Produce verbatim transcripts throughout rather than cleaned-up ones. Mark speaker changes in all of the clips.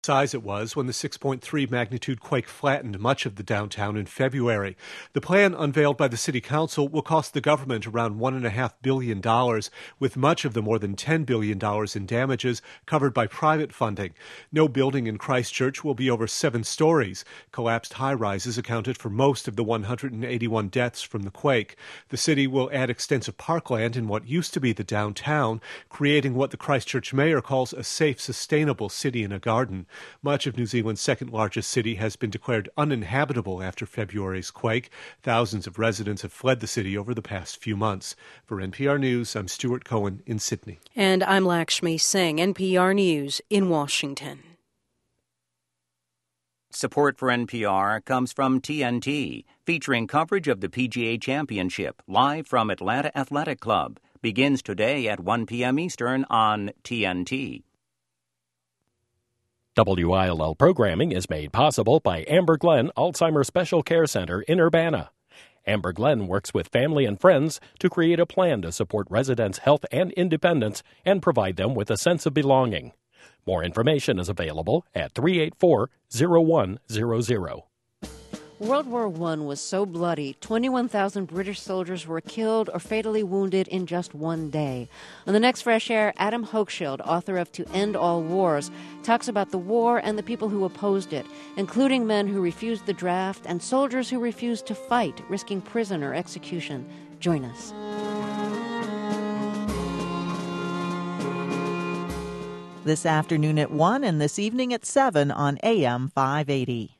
Speaker 1: Size it was when the six point three magnitude quake flattened much of the downtown in February. The plan unveiled by the city council will cost the government around one point five billion dollars, with much of the more than ten billion dollars in damages covered by private funding. No building in Christchurch will be over seven stories. Collapsed high-rises accounted for most of the one hundred eighty-one deaths from the quake. The city will add extensive parkland in what used to be the downtown, creating what the Christchurch mayor calls a safe, sustainable city in a garden. Much of New Zealand's second-largest city has been declared uninhabitable after February's quake. Thousands of residents have fled the city over the past few months. For N P R News, I'm Stuart Cohen in Sydney.
Speaker 2: And I'm Lakshmi Singh, N P R News in Washington.
Speaker 3: Support for N P R comes from T N T, featuring coverage of the P G A Championship live from Atlanta Athletic Club. Begins today at one p.m. Eastern on T N T.
Speaker 4: W I L L programming is made possible by Amber Glen Alzheimer's Special Care Center in Urbana. Amber Glen works with family and friends to create a plan to support residents' health and independence and provide them with a sense of belonging. More information is available at three eight four, zero one zero zero.
Speaker 5: World War One was so bloody, twenty-one thousand British soldiers were killed or fatally wounded in just one day. On the next Fresh Air, Adam Hochschild, author of To End All Wars, talks about the war and the people who opposed it, including men who refused the draft and soldiers who refused to fight, risking prison or execution. Join us.
Speaker 6: This afternoon at one and this evening at seven on A M five eighty.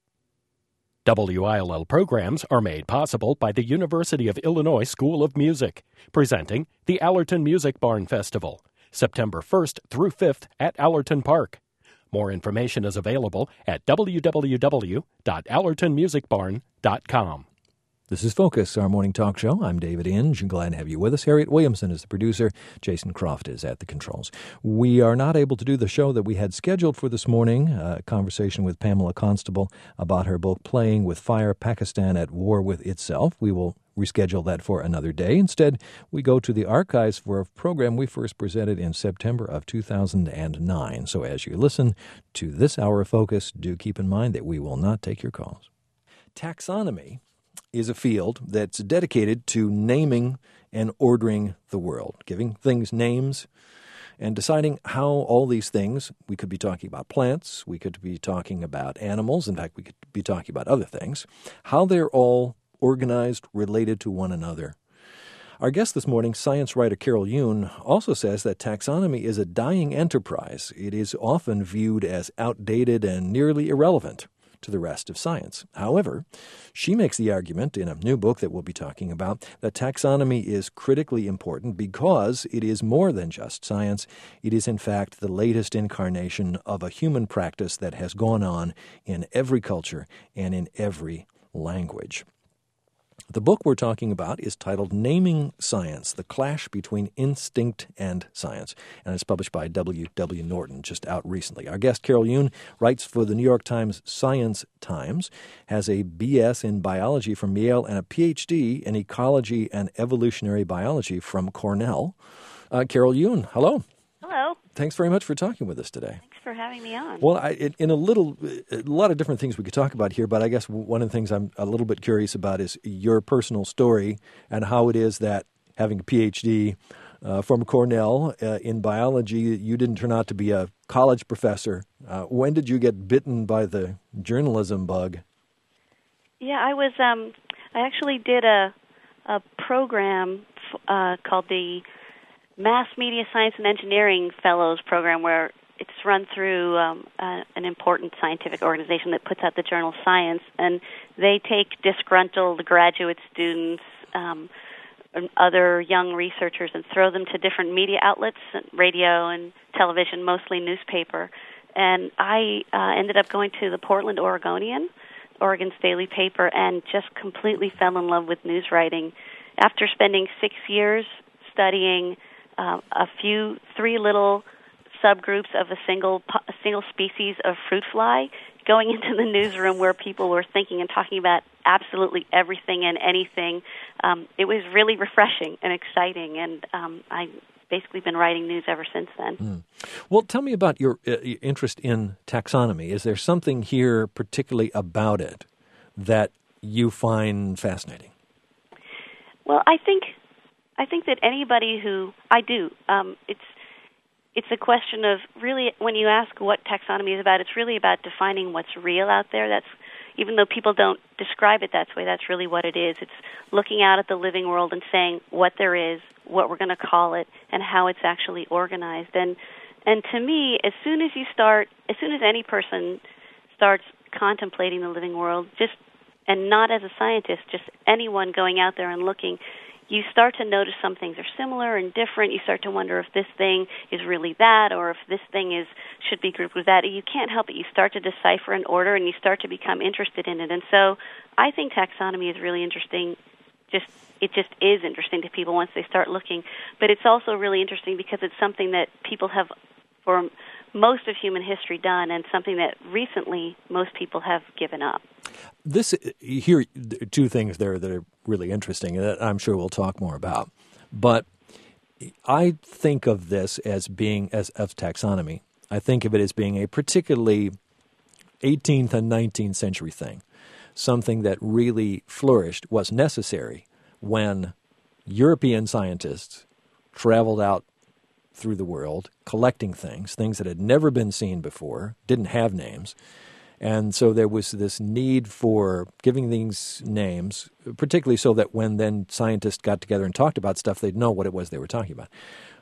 Speaker 4: W I L L programs are made possible by the University of Illinois School of Music, presenting the Allerton Music Barn Festival, September first through fifth at Allerton Park. More information is available at w w w dot allerton music barn dot com.
Speaker 7: This is Focus, our morning talk show. I'm David Inge, and glad to have you with us. Harriet Williamson is the producer. Jason Croft is at the controls. We are not able to do the show that we had scheduled for this morning, a conversation with Pamela Constable about her book, Playing with Fire, Pakistan at War with Itself. We will reschedule that for another day. Instead, we go to the archives for a program we first presented in September of two thousand nine. So as you listen to this hour of Focus, do keep in mind that we will not take your calls. Taxonomy is a field that's dedicated to naming and ordering the world, giving things names and deciding how all these things, we could be talking about plants, we could be talking about animals, in fact, we could be talking about other things, how they're all organized, related to one another. Our guest this morning, science writer Carol Yoon, also says that taxonomy is a dying enterprise. It is often viewed as outdated and nearly irrelevant to the rest of science. However, she makes the argument in a new book that we'll be talking about that taxonomy is critically important because it is more than just science. It is, in fact, the latest incarnation of a human practice that has gone on in every culture and in every language. The book we're talking about is titled Naming Science, The Clash Between Instinct and Science, and it's published by W W. Norton, just out recently. Our guest, Carol Yoon, writes for the New York Times Science Times, has a B S in biology from Yale and a P H D in ecology and evolutionary biology from Cornell. Uh, Carol Yoon, hello.
Speaker 8: Hello.
Speaker 7: Thanks very much for talking with us today.
Speaker 8: Thanks for having me on.
Speaker 7: Well, I, in a little, a lot of different things we could talk about here, but I guess one of the things I'm a little bit curious about is your personal story and how it is that having a P H D uh, from Cornell uh, in biology, you didn't turn out to be a college professor. Uh, when did you get bitten by the journalism bug?
Speaker 8: Yeah, I was. Um, I actually did a a program uh, called the Mass Media Science and Engineering Fellows Program, where it's run through um, uh, an important scientific organization that puts out the journal Science, and they take disgruntled graduate students, um, and other young researchers, and throw them to different media outlets, radio and television, mostly newspaper. And I uh, ended up going to the Portland Oregonian, Oregon's daily paper, and just completely fell in love with news writing. After spending six years studying uh, a few, three little subgroups of a single a single species of fruit fly, going into the newsroom where people were thinking and talking about absolutely everything and anything, um, it was really refreshing and exciting, and um, I've basically been writing news ever since then.
Speaker 7: Mm. Well, tell me about your uh, interest in taxonomy. Is there something here particularly about it that you find fascinating?
Speaker 8: Well, I think I think that anybody who I do, um, it's it's a question of really when you ask what taxonomy is about, it's really about defining what's real out there. That's even though people don't describe it that way, that's really what it is. It's looking out at the living world and saying what there is, what we're going to call it, and how it's actually organized. And and to me, as soon as you start, as soon as any person starts contemplating the living world, just and not as a scientist, just anyone going out there and looking, you start to notice some things are similar and different. You start to wonder if this thing is really that, or if this thing is should be grouped with that. You can't help it. You start to decipher an order, and you start to become interested in it. And so I think taxonomy is really interesting. Just it just is interesting to people once they start looking. But it's also really interesting because it's something that people have, for most of human history, done, and something that recently most people have given up.
Speaker 7: This here, two things there that are really interesting, and that I'm sure we'll talk more about. But I think of this as being, as of taxonomy, I think of it as being a particularly eighteenth and nineteenth century thing, something that really flourished, was necessary when European scientists traveled out through the world collecting things, things that had never been seen before, didn't have names. And so there was this need for giving things names, particularly so that when then scientists got together and talked about stuff, they'd know what it was they were talking about.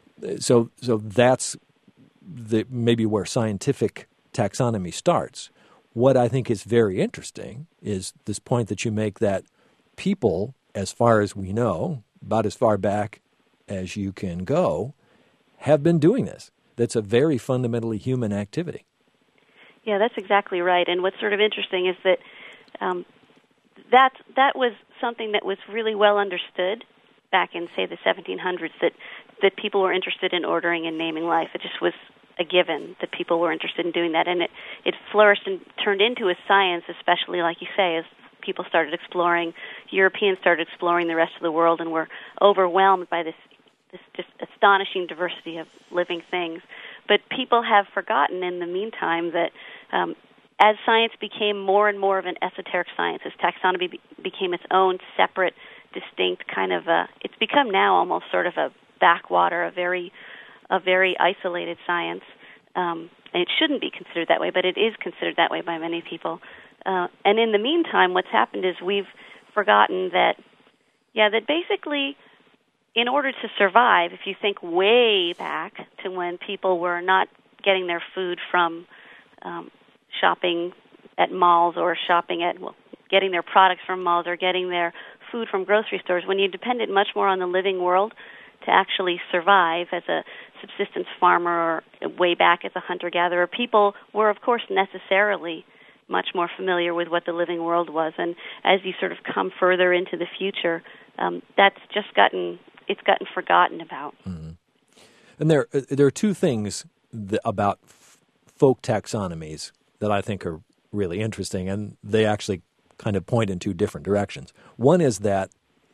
Speaker 7: So so that's the, maybe where scientific taxonomy starts. What I think is very interesting is this point that you make that people, as far as we know, about as far back as you can go, have been doing this. That's a very fundamentally human activity.
Speaker 8: Yeah, that's exactly right. And what's sort of interesting is that um, that that was something that was really well understood back in, say, the seventeen hundreds, that, that people were interested in ordering and naming life. It just was a given that people were interested in doing that. And it, it flourished and turned into a science, especially, like you say, as people started exploring, Europeans started exploring the rest of the world and were overwhelmed by this, this just astonishing diversity of living things. But people have forgotten in the meantime that um, as science became more and more of an esoteric science, as taxonomy be- became its own separate, distinct kind of a, it's become now almost sort of a backwater, a very, a very isolated science. Um, and it shouldn't be considered that way, but it is considered that way by many people. Uh, and in the meantime, what's happened is we've forgotten that, yeah, that basically, in order to survive, if you think way back to when people were not getting their food from um, shopping at malls or shopping at, well, getting their products from malls or getting their food from grocery stores, when you depended much more on the living world to actually survive as a subsistence farmer or way back as a hunter-gatherer, people were, of course, necessarily much more familiar with what the living world was. And as you sort of come further into the future, um, that's just gotten... it's gotten forgotten about.
Speaker 7: Mm-hmm. And there, there are two things that, about f- folk taxonomies that I think are really interesting, and they actually kind of point in two different directions. One is that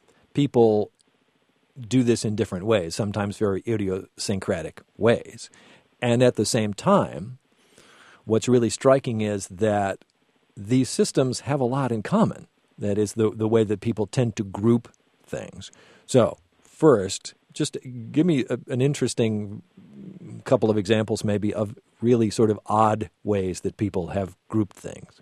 Speaker 7: people do this in different ways, sometimes very idiosyncratic ways. And at the same time, what's really striking is that these systems have a lot in common. That is the, the way that people tend to group things. So, first, just give me a, an interesting couple of examples maybe of really sort of odd ways that people have grouped things.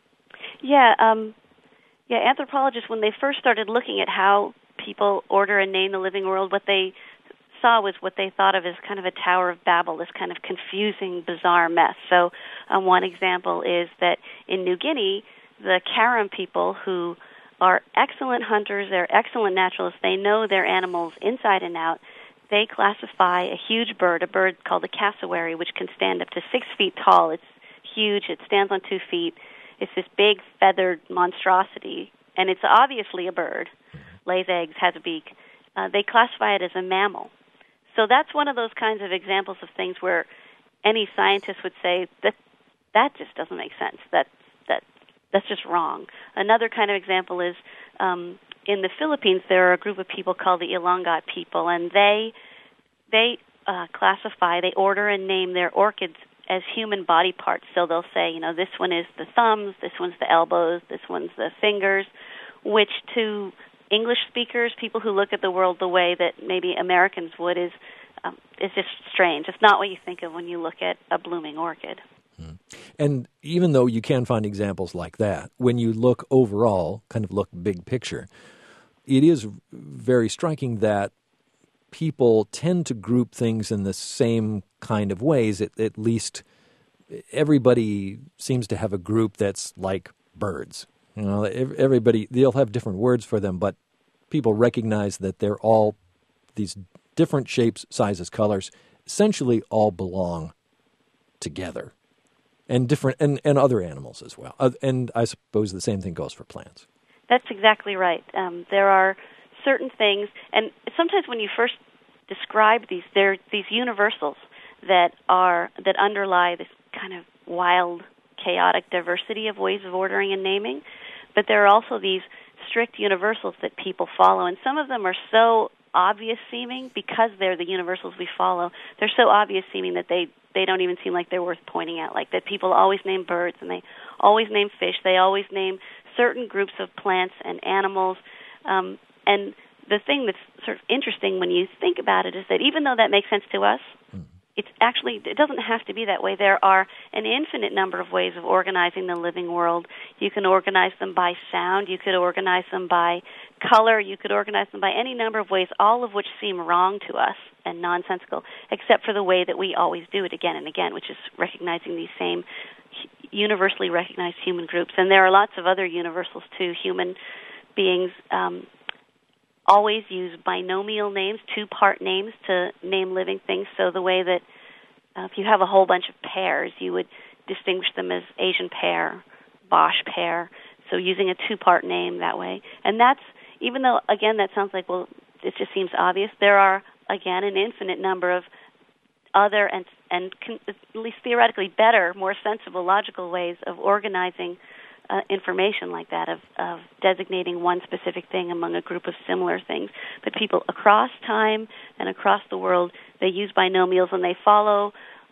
Speaker 8: Yeah, um, yeah. Anthropologists, when they first started looking at how people order and name the living world, what they saw was what they thought of as kind of a Tower of Babel, this kind of confusing, bizarre mess. So um, one example is that in New Guinea, the Karen people, who are excellent hunters, they're excellent naturalists, they know their animals inside and out, they classify a huge bird, a bird called a cassowary, which can stand up to six feet tall. It's huge. It stands on two feet. It's this big feathered monstrosity, and it's obviously a bird, lays eggs, has a beak. Uh, they classify it as a mammal. So that's one of those kinds of examples of things where any scientist would say that that just doesn't make sense. That that that's just wrong. Another kind of example is um, in the Philippines, there are a group of people called the Ilongot people, and they they uh, classify, they order and name their orchids as human body parts. So they'll say, you know, this one is the thumbs, this one's the elbows, this one's the fingers, which to English speakers, people who look at the world the way that maybe Americans would, is um, is just strange. It's not what you think of when you look at a blooming orchid.
Speaker 7: Hmm. And even though you can find examples like that, when you look overall, kind of look big picture, it is very striking that people tend to group things in the same kind of ways. At, at least everybody seems to have a group that's like birds. You know, everybody, they'll have different words for them, but people recognize that they're all these different shapes, sizes, colors, essentially all belong together. And different, and, and other animals as well. Uh, and I suppose the same thing goes for plants.
Speaker 8: That's exactly right. Um, there are certain things, and sometimes when you first describe these, they're these universals that are that underlie this kind of wild, chaotic diversity of ways of ordering and naming. But there are also these strict universals that people follow, and some of them are so obvious seeming because they're the universals we follow. They're so obvious seeming that they, they don't even seem like they're worth pointing out, like that people always name birds and they always name fish. They always name certain groups of plants and animals. Um, and the thing that's sort of interesting when you think about it is that even though that makes sense to us, it's actually, it doesn't have to be that way. There are an infinite number of ways of organizing the living world. You can organize them by sound. You could organize them by color. You could organize them by any number of ways, all of which seem wrong to us and nonsensical, except for the way that we always do it again and again, which is recognizing these same universally recognized human groups. And there are lots of other universals, too. Human beings um, always use binomial names, two-part names, to name living things. So the way that uh, if you have a whole bunch of pears, you would distinguish them as Asian pear, Bosch pear, so using a two-part name that way. And that's, even though, again, that sounds like, well, it just seems obvious, there are, again, an infinite number of other and, and con- at least theoretically better, more sensible, logical ways of organizing Uh, information like that, of, of designating one specific thing among a group of similar things. But people across time and across the world, they use binomials and they follow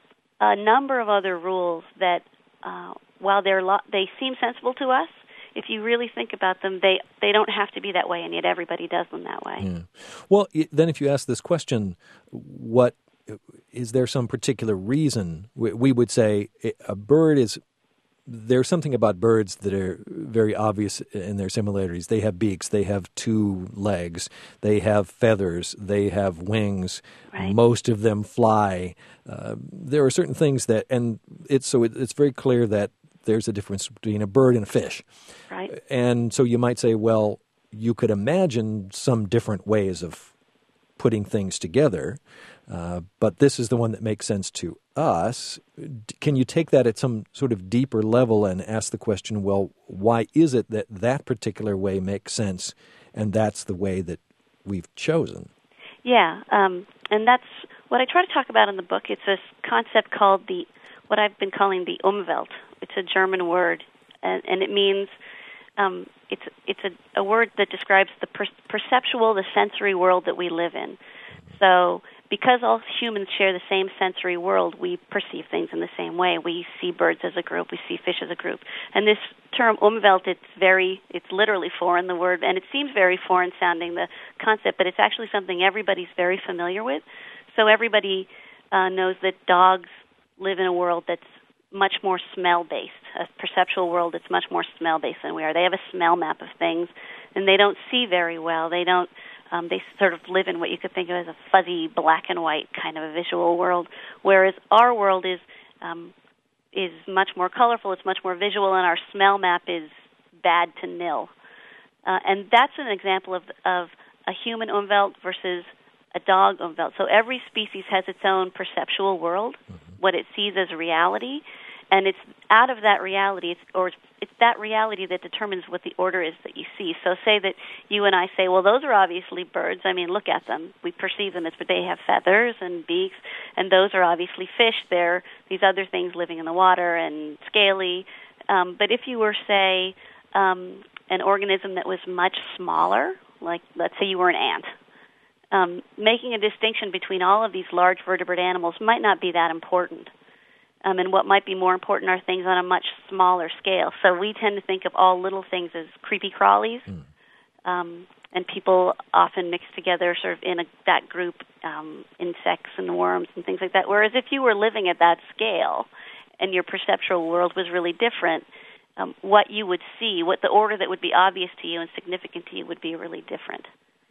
Speaker 8: a number of other rules that, uh, while they're lo- they seem sensible to us, if you really think about them, they, they don't have to be that way, and yet everybody does them that way.
Speaker 7: Yeah. Well, then if you ask this question, what is there some particular reason? We, we would say a bird is There's something about birds that are very obvious in their similarities. They have beaks, they have two legs, they have feathers, they have wings.
Speaker 8: Right.
Speaker 7: Most of them fly. Uh, there are certain things that, and it's so it, it's very clear that there's a difference between a bird and a fish.
Speaker 8: Right.
Speaker 7: And so you might say, well, you could imagine some different ways of putting things together, uh, but this is the one that makes sense to us. Can you take that at some sort of deeper level and ask the question, well, why is it that that particular way makes sense, and that's the way that we've chosen?
Speaker 8: Yeah, um, and that's what I try to talk about in the book. It's this concept called the, what I've been calling the Umwelt. It's a German word, and, and it means, um, it's it's a, a word that describes the per- perceptual, the sensory world that we live in. So because all humans share the same sensory world, we perceive things in the same way. We see birds as a group, we see fish as a group. And this term Umwelt, it's very, it's literally foreign, the word, and it seems very foreign sounding, the concept, but it's actually something everybody's very familiar with. So everybody uh, knows that dogs live in a world that's much more smell-based, a perceptual world that's much more smell-based than we are. They have a smell map of things, and they don't see very well. They don't Um, they sort of live in what you could think of as a fuzzy black and white kind of a visual world, whereas our world is um, is much more colorful, it's much more visual, and our smell map is bad to nil. Uh, and that's an example of, of a human Umwelt versus a dog Umwelt. So every species has its own perceptual world, mm-hmm. what it sees as reality, and it's out of that reality, it's, or it's, it's that reality that determines what the order is that you see. So say that you and I say, well, those are obviously birds. I mean, look at them. We perceive them as, but they have feathers and beaks, and those are obviously fish. They're these other things living in the water and scaly. Um, but if you were, say, um, an organism that was much smaller, like let's say you were an ant, um, making a distinction between all of these large vertebrate animals might not be that important. Um, and what might be more important are things on a much smaller scale. So we tend to think of all little things as creepy crawlies, mm. um, and people often mix together sort of in a, that group um, insects and worms and things like that. Whereas if you were living at that scale and your perceptual world was really different, um, what you would see, what the order that would be obvious to you and significant to you would be really different.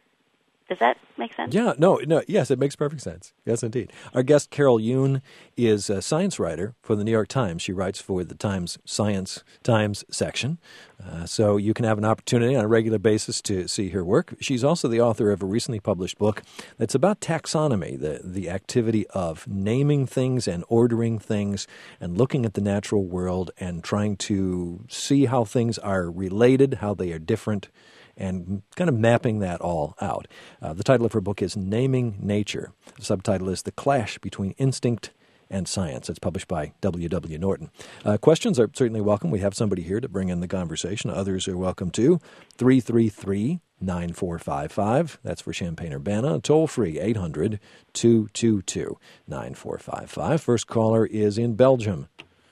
Speaker 8: Does that make sense?
Speaker 7: Yeah, no, no, yes, it makes perfect sense. Yes, indeed. Our guest, Carol Yoon, is a science writer for the New York Times. She writes for the Times Science Times section, uh, so you can have an opportunity on a regular basis to see her work. She's also the author of a recently published book that's about taxonomy, the, the activity of naming things and ordering things and looking at the natural world and trying to see how things are related, how they are different, and kind of mapping that all out. Uh, the title of her book is Naming Nature. The subtitle is The Clash Between Instinct and Science. It's published by W W. Norton. Uh, questions are certainly welcome. We have somebody here to bring in the conversation. Others are welcome too. three three three, nine four five five. That's for Champaign-Urbana. Toll free, eight hundred, two two two, nine four five five. First caller is in Belgium.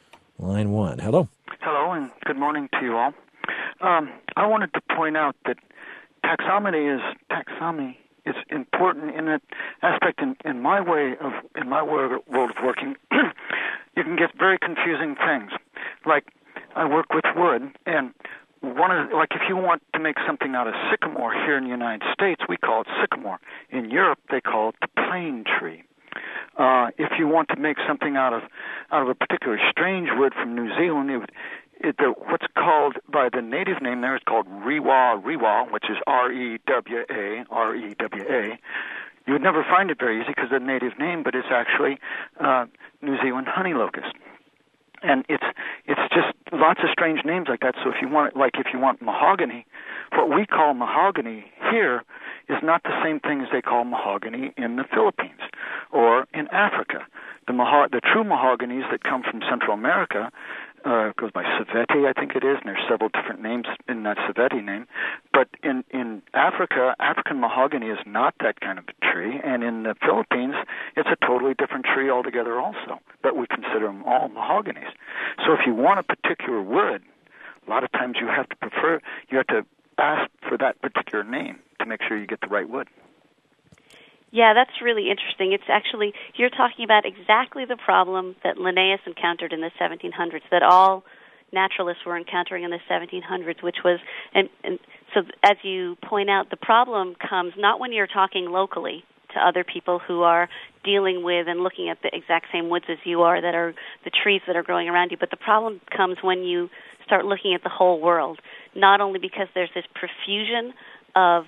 Speaker 7: Line one. Hello.
Speaker 9: Hello, and good morning to you all. Um, I wanted to point out that taxonomy is taxonomy is important in an aspect in, in my way of in my world of working. You can get very confusing things. Like I work with wood, and one of the, like if you want to make something out of sycamore here in the United States, we call it sycamore. In Europe, they call it the plane tree. Uh, if you want to make something out of out of a particular strange wood from New Zealand, it would It, the, what's called by the native name there is called Rewa Rewa, which is R E W A, R E W A. You would never find it very easy because of the native name, but it's actually uh, New Zealand honey locust. And it's it's just lots of strange names like that. So if you want, like if you want mahogany, what we call mahogany here is not the same thing as they call mahogany in the Philippines or in Africa. The maho- the true mahoganies that come from Central America Uh, goes by Saveti, I think it is, and there's several different names in that Saveti name. But in, in Africa, African mahogany is not that kind of a tree, and in the Philippines, it's a totally different tree altogether also, but we consider them all mahoganies. So if you want a particular wood, a lot of times you have to prefer, you have to ask for that particular name to make sure you get the right wood.
Speaker 8: Yeah, that's really interesting. It's actually, you're talking about exactly the problem that Linnaeus encountered in the seventeen hundreds, that all naturalists were encountering in the seventeen hundreds, which was, and, and so as you point out, the problem comes not when you're talking locally to other people who are dealing with and looking at the exact same woods as you are, that are the trees that are growing around you, but the problem comes when you start looking at the whole world, not only because there's this profusion of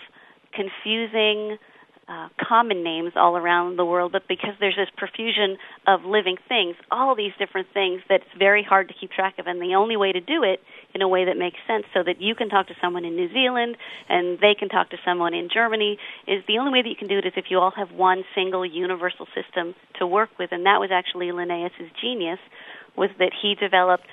Speaker 8: confusing Uh, common names all around the world, but because there's this profusion of living things, all these different things that it's very hard to keep track of, and the only way to do it in a way that makes sense so that you can talk to someone in New Zealand and they can talk to someone in Germany is the only way that you can do it is if you all have one single universal system to work with, and that was actually Linnaeus' genius, was that he developed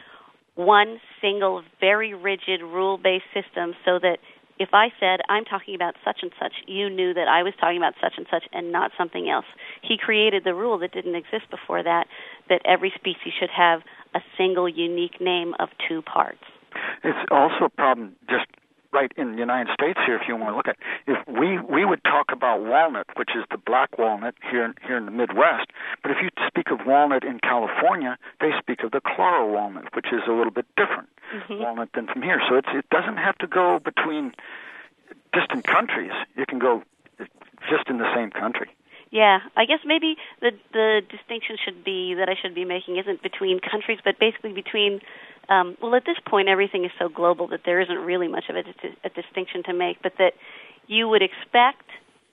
Speaker 8: one single, very rigid, rule-based system so that if I said, I'm talking about such and such, you knew that I was talking about such and such and not something else. He created the rule that didn't exist before that, that every species should have a single unique name of two parts.
Speaker 9: It's also a problem just right in the United States here, if you want to look at it. If we, we would talk about walnut, which is the black walnut here, here in the Midwest, but if you speak of walnut in California, they speak of the Claro walnut, which is a little bit different mm-hmm. walnut than from here. So it's, it doesn't have to go between distant countries. You can go just in the same country.
Speaker 8: Yeah, I guess maybe the the distinction should be that I should be making isn't between countries, but basically between, um, well, at this point everything is so global that there isn't really much of a, a distinction to make, but that you would expect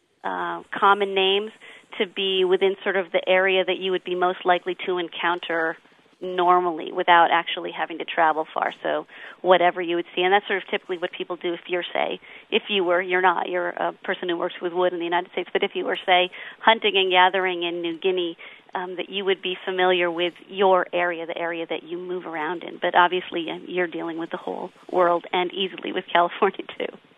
Speaker 8: uh, common names to be within sort of the area that you would be most likely to encounter normally without actually having to travel far. So whatever you would see, and that's sort of typically what people do if you're, say, if you were, you're not, you're a person who works with wood in the United States, but if you were, say, hunting and gathering in New Guinea, um, that you would be familiar with your area, the area that you move around in. But obviously you're dealing with the whole world and easily with California too.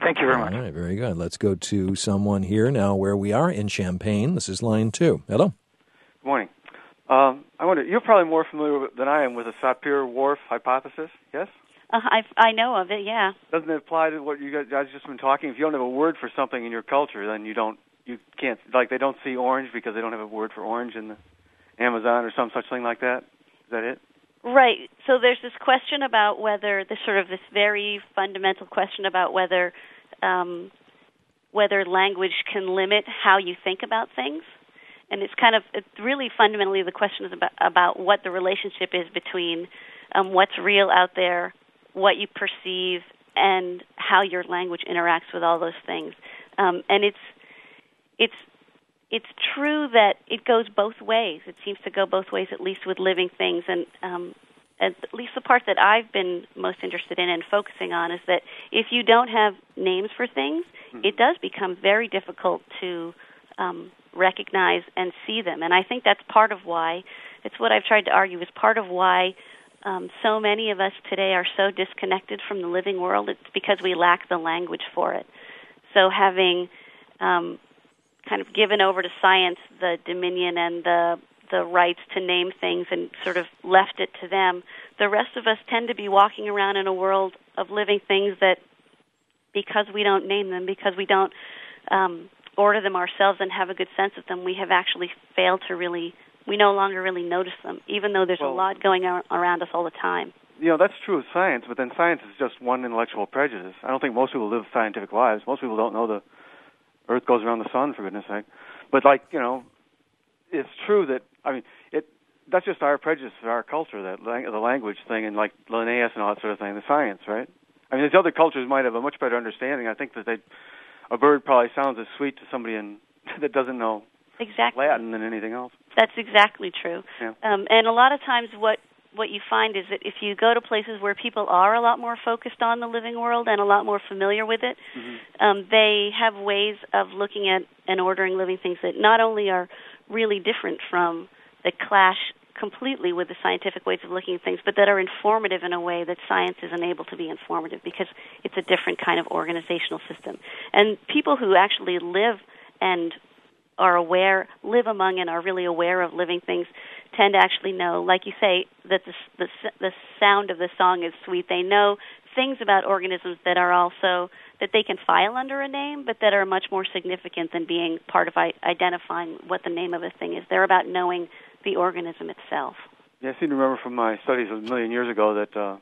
Speaker 9: Thank you very much.
Speaker 7: All right, very good. Let's go to someone here now where we are in Champaign. This is line two. Hello.
Speaker 10: Good morning. Um, I wonder, you're probably more familiar than I am with the Sapir-Whorf hypothesis, yes?
Speaker 8: Uh, I I know of it, yeah.
Speaker 10: Doesn't it apply to what you guys, guys just been talking? If you don't have a word for something in your culture, then you don't, you can't, like they don't see orange because they don't have a word for orange in the Amazon or some such thing like that? Is that it?
Speaker 8: Right. So there's this question about whether, this sort of this very fundamental question about whether um, whether language can limit how you think about things. And it's kind of, it's really fundamentally the question is about, about what the relationship is between um, what's real out there, what you perceive, and how your language interacts with all those things. Um, and it's it's it's true that it goes both ways. It seems to go both ways, at least with living things. And um, at least the part that I've been most interested in and focusing on is that if you don't have names for things, mm-hmm. it does become very difficult to um, recognize and see them. And I think that's part of why, it's what I've tried to argue, is part of why um, so many of us today are so disconnected from the living world. It's because we lack the language for it. So having um, kind of given over to science the dominion and the the rights to name things and sort of left it to them, the rest of us tend to be walking around in a world of living things that, because we don't name them, because we don't um, order them ourselves and have a good sense of them, we have actually failed to really, we no longer really notice them, even though there's well, a lot going ar- around us all the time.
Speaker 10: You know, that's true of science, but then science is just one intellectual prejudice. I don't think most people live scientific lives. Most people don't know the Earth goes around the sun, for goodness sake. But, like, you know, it's true that, I mean, it that's just our prejudice, our culture, that lang- the language thing, and like Linnaeus and all that sort of thing, the science, right? I mean, these other cultures might have a much better understanding. I think that they, a bird probably sounds as sweet to somebody in, that doesn't know
Speaker 8: exactly.
Speaker 10: Latin than anything else.
Speaker 8: That's exactly true.
Speaker 10: Yeah.
Speaker 8: Um, and a lot of times what, what you find is that if you go to places where people are a lot more focused on the living world and a lot more familiar with it, mm-hmm. um, they have ways of looking at and ordering living things that not only are really different from, that clash completely with the scientific ways of looking at things, but that are informative in a way that science isn't able to be informative because it's a different kind of organizational system. And people who actually live and are aware, live among and are really aware of living things tend to actually know, like you say, that the, the, the sound of the song is sweet. They know things about organisms that are also, that they can file under a name, but that are much more significant than being part of I- identifying what the name of a thing is. They're about knowing the organism itself.
Speaker 10: Yeah, I seem to remember from my studies a million years ago that uh,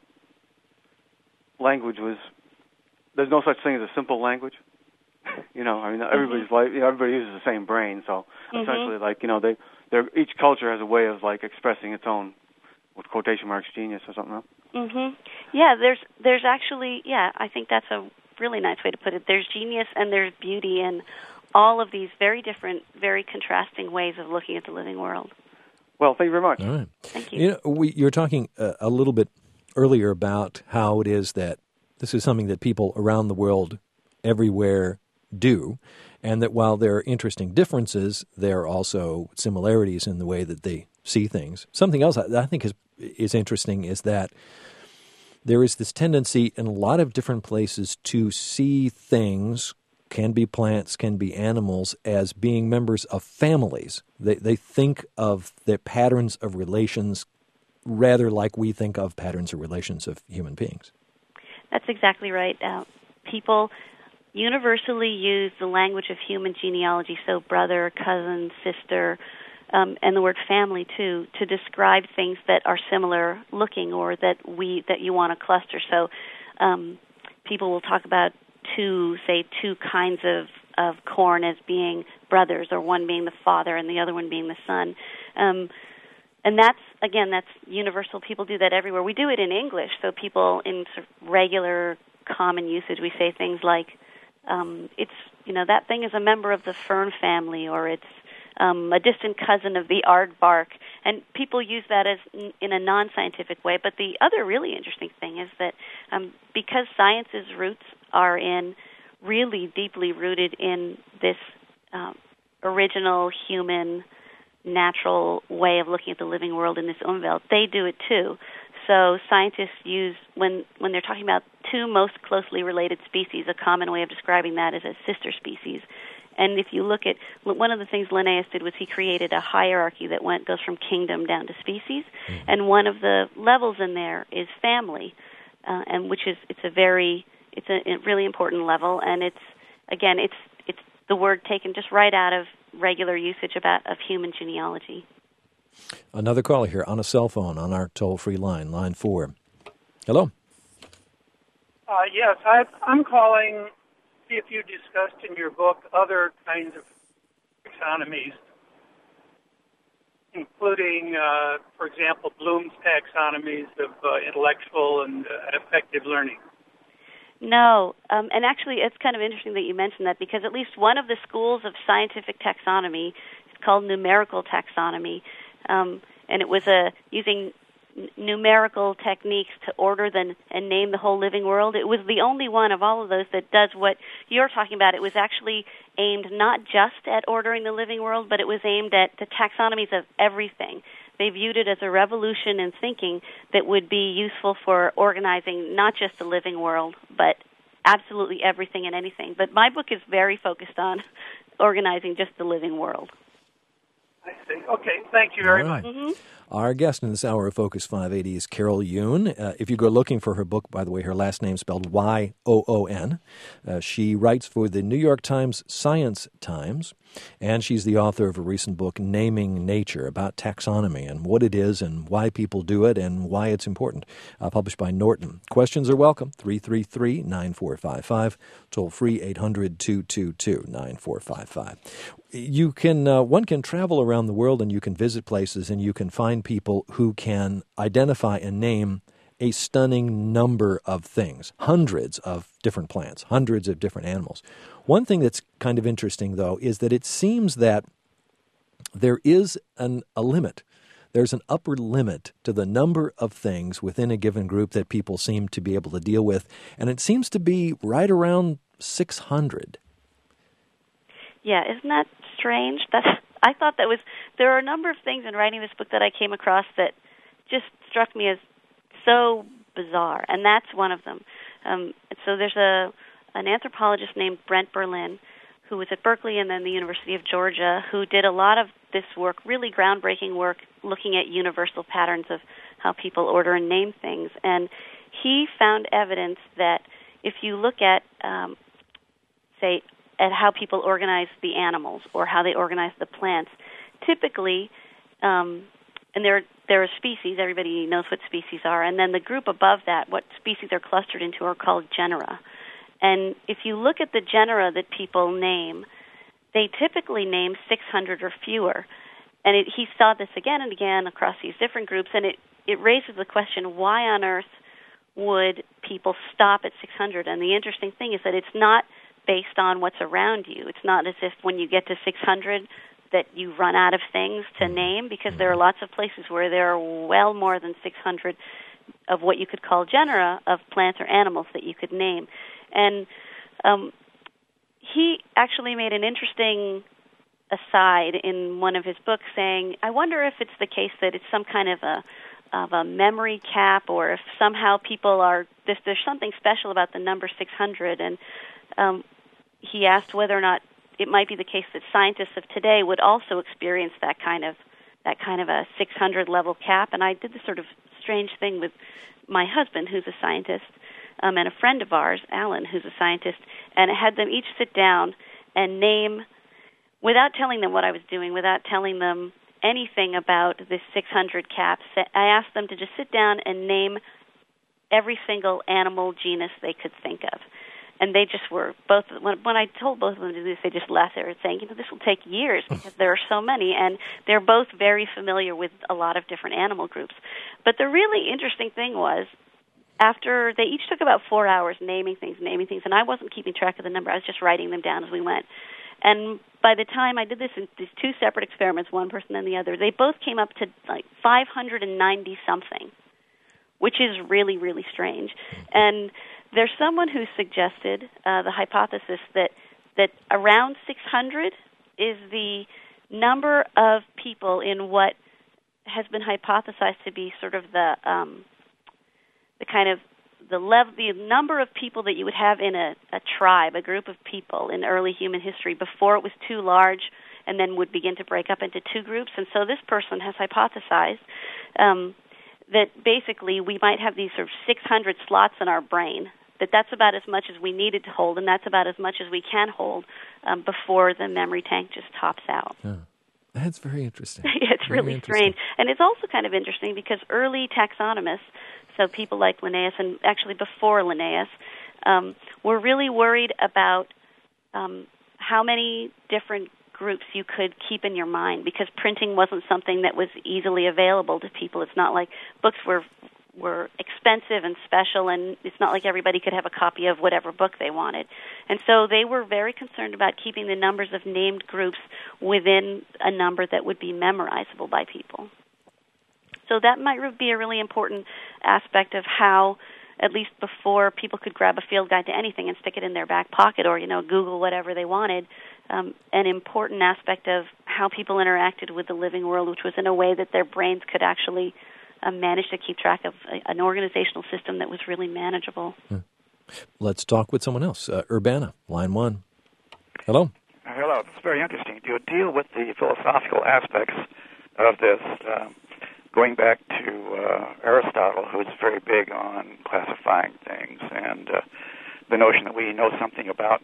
Speaker 10: language was, there's no such thing as a simple language. You know, I mean, everybody's mm-hmm. like, you know, everybody uses the same brain, so mm-hmm. essentially, like, you know, they, they're, each culture has a way of, like, expressing its own, with quotation marks, genius or something else.
Speaker 8: Mm-hmm. Yeah, there's, there's actually, yeah, I think that's a really nice way to put it. There's genius and there's beauty in all of these very different, very contrasting ways of looking at the living world.
Speaker 10: Well, thank you very much.
Speaker 7: All right.
Speaker 8: Thank you.
Speaker 7: You know, we, you were talking uh, a little bit earlier about how it is that this is something that people around the world everywhere do, and that while there are interesting differences, there are also similarities in the way that they see things. Something else I, I think is is interesting is that there is this tendency in a lot of different places to see things, can be plants, can be animals, as being members of families. They they think of the patterns of relations rather like we think of patterns of relations of human beings.
Speaker 8: That's exactly right. Uh, people universally use the language of human genealogy, so brother, cousin, sister, um, and the word family too, to describe things that are similar looking or that we that you want to cluster. So um, people will talk about two, say, two kinds of, of corn as being brothers, or one being the father and the other one being the son. Um, and that's, again, that's universal. People do that everywhere. We do it in English, so people in sort of regular common usage, we say things like, Um, it's, you know, that thing is a member of the fern family, or it's um, a distant cousin of the aardvark. And people use that as n- in a non-scientific way. But the other really interesting thing is that um, because science's roots are in, really deeply rooted in this um, original human, natural way of looking at the living world in this Umwelt, they do it too. so scientists use, when, when they're talking about two most closely related species, a common way of describing that is as sister species. And if you look at, one of the things Linnaeus did was he created a hierarchy that went goes from kingdom down to species, mm-hmm. and one of the levels in there is family, uh, and which is it's a very it's a, a really important level, and it's again it's it's the word taken just right out of regular usage about of human genealogy.
Speaker 7: Another caller here on a cell phone on our toll-free line, line four. Hello.
Speaker 11: Uh, yes, I, I'm calling. If you discussed in your book other kinds of taxonomies, including, uh, for example, Bloom's taxonomies of uh, intellectual and uh, affective learning.
Speaker 8: No, um, and actually it's kind of interesting that you mentioned that, because at least one of the schools of scientific taxonomy is called numerical taxonomy, um, and it was a using n- numerical techniques to order the, and name the whole living world. It was the only one of all of those that does what you're talking about. It was actually aimed not just at ordering the living world, but it was aimed at the taxonomies of everything. They viewed it as a revolution in thinking that would be useful for organizing not just the living world, but absolutely everything and anything. But my book is very focused on organizing just the living world.
Speaker 11: I see. Okay, thank you very
Speaker 7: All right.
Speaker 11: much.
Speaker 8: Mm-hmm.
Speaker 7: Our guest in this hour of Focus five eighty is Carol Yoon. Uh, if you go looking for her book, by the way, her last name spelled Y O O N. Uh, she writes for the New York Times Science Times, and she's the author of a recent book, Naming Nature, about taxonomy and what it is and why people do it and why it's important, uh, published by Norton. Questions are welcome, three three three, nine four five five, toll free eight hundred, two two two, nine four five five. You can, uh, one can travel around the world and you can visit places and you can find people who can identify and name a stunning number of things, hundreds of different plants, hundreds of different animals. One thing that's kind of interesting, though, is that it seems that there is an, a limit. There's an upper limit to the number of things within a given group that people seem to be able to deal with, and it seems to be right around six hundred.
Speaker 8: Yeah, isn't that strange? That's, I thought that was, there are a number of things in writing this book that I came across that just struck me as so bizarre, and that's one of them. Um, so there's a an anthropologist named Brent Berlin, who was at Berkeley and then the University of Georgia, who did a lot of this work, really groundbreaking work, looking at universal patterns of how people order and name things. And he found evidence that if you look at, um, say, at how people organize the animals or how they organize the plants, typically, um, and there there are species, everybody knows what species are, and then the group above that, what species are clustered into, are called genera. And if you look at the genera that people name, they typically name six hundred or fewer. And it, he saw this again and again across these different groups, and it, it raises the question, why on earth would people stop at six hundred? And the interesting thing is that it's not based on what's around you. It's not as if when you get to six hundred that you run out of things to name, because there are lots of places where there are well more than six hundred of what you could call genera of plants or animals that you could name. And um, he actually made an interesting aside in one of his books saying, I wonder if it's the case that it's some kind of a of a memory cap, or if somehow people are, there's, there's something special about the number six hundred. And um, he asked whether or not it might be the case that scientists of today would also experience that kind of that kind of a six hundred level cap. And I did this sort of strange thing with my husband, who's a scientist, um, and a friend of ours, Alan, who's a scientist, and I had them each sit down and name, without telling them what I was doing, without telling them anything about this six hundred cap, I asked them to just sit down and name every single animal genus they could think of. And they just were both, when, when I told both of them to do this, they just laughed. They were saying, you know, this will take years because there are so many. And they're both very familiar with a lot of different animal groups. But the really interesting thing was, after they each took about four hours naming things, naming things, and I wasn't keeping track of the number. I was just writing them down as we went. And by the time I did this in these two separate experiments, one person and the other, they both came up to like five hundred ninety something, which is really, really strange. And there's someone who suggested uh, the hypothesis that that around six hundred is the number of people in what has been hypothesized to be sort of the um, the kind of the level, the number of people that you would have in a, a tribe, a group of people in early human history before it was too large and then would begin to break up into two groups. And so this person has hypothesized um, that basically we might have these sort of six hundred slots in our brain, that that's about as much as we needed to hold, and that's about as much as we can hold um, before the memory tank just tops out.
Speaker 7: Yeah. That's very interesting.
Speaker 8: It's
Speaker 7: very
Speaker 8: really
Speaker 7: interesting.
Speaker 8: strange. And it's also kind of interesting because early taxonomists, so people like Linnaeus, and actually before Linnaeus, um, were really worried about um, how many different groups you could keep in your mind, because printing wasn't something that was easily available to people. It's not like books were were expensive and special, and it's not like everybody could have a copy of whatever book they wanted. And so they were very concerned about keeping the numbers of named groups within a number that would be memorizable by people. So that might be a really important aspect of how, at least before people could grab a field guide to anything and stick it in their back pocket or, you know, Google whatever they wanted, um, an important aspect of how people interacted with the living world, which was in a way that their brains could actually uh, manage to keep track of a, an organizational system that was really manageable.
Speaker 7: Hmm. Let's talk with someone else. Uh, Urbana, line one. Hello.
Speaker 12: Uh, hello. It's very interesting. Do you deal with the philosophical aspects of this? Uh, Going back to uh, Aristotle, who's very big on classifying things, and uh, the notion that we know something about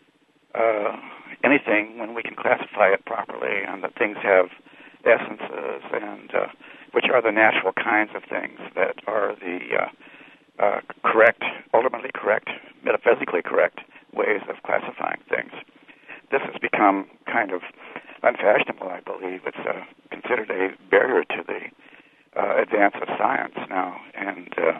Speaker 12: uh, anything when we can classify it properly, and that things have essences, and uh, which are the natural kinds of things that are the uh, uh, correct, ultimately correct, metaphysically correct ways of classifying things. This has become kind of unfashionable, I believe. It's uh, considered a barrier to the Uh, advance of science now, and uh,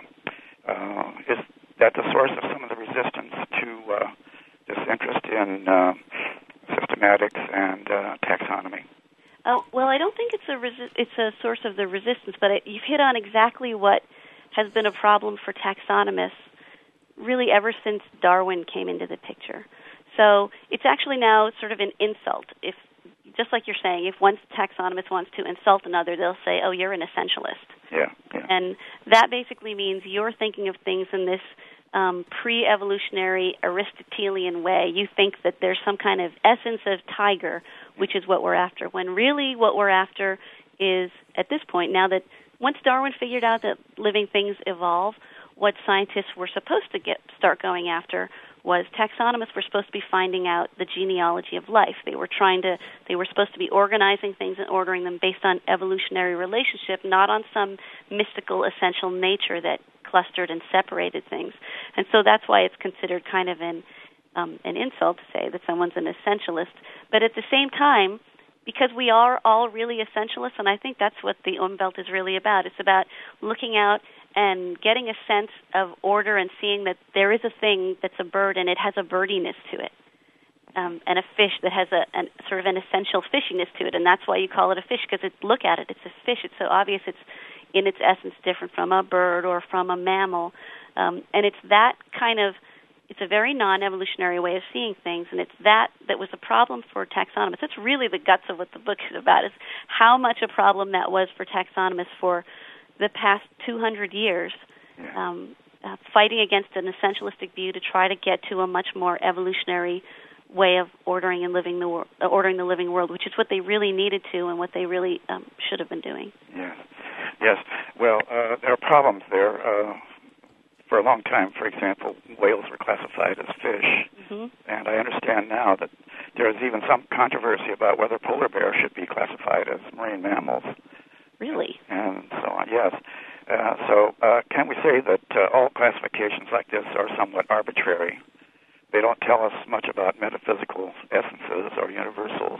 Speaker 12: uh, is that the source of some of the resistance to uh, this interest in uh, systematics and uh, taxonomy?
Speaker 8: Oh, well, I don't think it's a resi- it's a source of the resistance, but it, you've hit on exactly what has been a problem for taxonomists really ever since Darwin came into the picture. So it's actually now sort of an insult. If Just like you're saying, if one taxonomist wants to insult another, they'll say, oh, you're an essentialist.
Speaker 12: Yeah, yeah.
Speaker 8: And that basically means you're thinking of things in this um, pre-evolutionary Aristotelian way. You think that there's some kind of essence of tiger, which is what we're after, when really what we're after is, at this point, now that once Darwin figured out that living things evolve, what scientists were supposed to get start going after was taxonomists were supposed to be finding out the genealogy of life. They were trying to, they were supposed to be organizing things and ordering them based on evolutionary relationship, not on some mystical essential nature that clustered and separated things. And so that's why it's considered kind of an, um, an insult to say that someone's an essentialist. But at the same time, because we are all really essentialists, and I think that's what the Umwelt is really about. It's about looking out and getting a sense of order and seeing that there is a thing that's a bird and it has a birdiness to it, um, and a fish that has a an, sort of an essential fishiness to it, and that's why you call it a fish, because it, look at it, it's a fish. It's so obvious it's in its essence different from a bird or from a mammal, um, and it's that kind of, it's a very non-evolutionary way of seeing things, and it's that that was a problem for taxonomists. That's really the guts of what the book is about, is how much a problem that was for taxonomists for the past two hundred years, um, uh, fighting against an essentialistic view to try to get to a much more evolutionary way of ordering and living the wor- uh, ordering the living world, which is what they really needed to and what they really um, should have been doing.
Speaker 12: Yes, yes. Well, uh, there are problems there. Uh, for a long time, for example, whales were classified as fish,
Speaker 8: mm-hmm.
Speaker 12: and I understand now that there is even some controversy about whether polar bears should be classified as marine mammals.
Speaker 8: Really?
Speaker 12: And so on, yes. Uh, so uh, can we say that uh, all classifications like this are somewhat arbitrary? They don't tell us much about metaphysical essences or universals.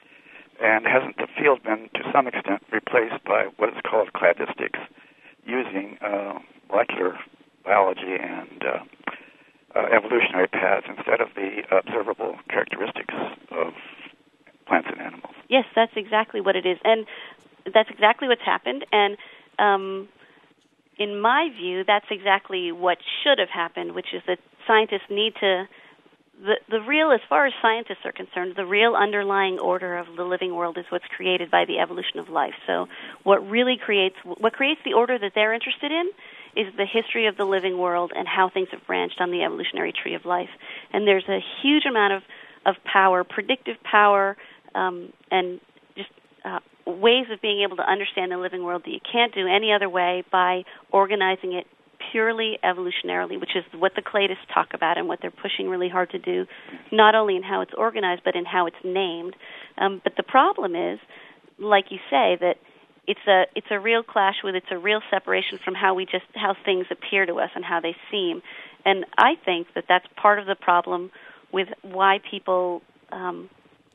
Speaker 12: And hasn't the field been, to some extent, replaced by what is called cladistics, using uh, molecular biology and uh, uh, evolutionary paths instead of the observable characteristics of plants and animals?
Speaker 8: Yes, that's exactly what it is. And that's exactly what's happened, and um, in my view, that's exactly what should have happened, which is that scientists need to, the, the real, as far as scientists are concerned, the real underlying order of the living world is what's created by the evolution of life. So what really creates, what creates the order that they're interested in is the history of the living world and how things have branched on the evolutionary tree of life. And there's a huge amount of, of power, predictive power, um, and just uh, ways of being able to understand the living world that you can't do any other way by organizing it purely evolutionarily, which is what the cladists talk about and what they're pushing really hard to do, not only in how it's organized, but in how it's named. Um, but the problem is, like you say, that it's a it's a real clash with, it's a real separation from how we just, how things appear to us and how they seem. And I think that that's part of the problem with why people um,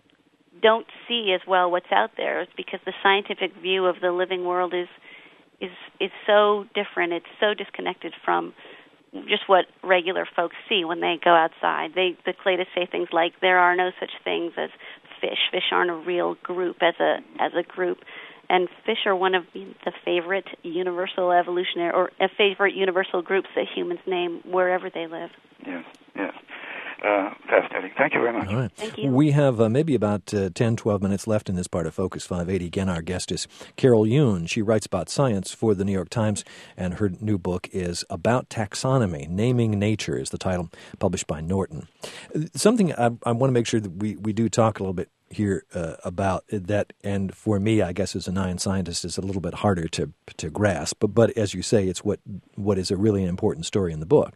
Speaker 8: don't see as well what's out there. It's because the scientific view of the living world is is is so different. It's so disconnected from just what regular folks see when they go outside. They the cladists say things like there are no such things as fish. Fish aren't a real group as a as a group. And fish are one of the favorite universal evolutionary or a favorite universal groups that humans name wherever they live.
Speaker 12: Yes, yes. Uh, fascinating. Thank you very much.
Speaker 7: All right.
Speaker 8: Thank you.
Speaker 7: We have uh, maybe about uh, ten, twelve minutes left in this part of Focus five eighty. Again, our guest is Carol Yoon. She writes about science for the New York Times, and her new book is About Taxonomy. Naming Nature is the title, published by Norton. Something I, I want to make sure that we, we do talk a little bit here uh, about that, and for me, I guess as a non-scientist, is a little bit harder to to grasp. But, but as you say, it's what what is a really important story in the book,